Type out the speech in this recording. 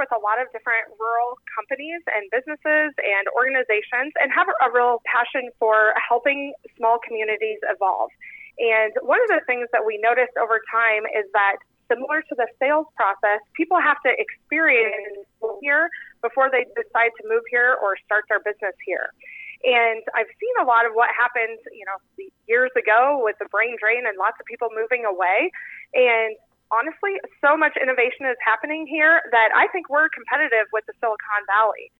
with a lot of different rural companies and businesses and organizations and have a real passion for helping small communities evolve. And one of the things that we noticed over time is that similar to the sales process, people have to experience here before they decide to move here or start their business here. And I've seen a lot of what happened, years ago with the brain drain and lots of people moving away. And honestly, so much innovation is happening here that I think we're competitive with the Silicon Valley.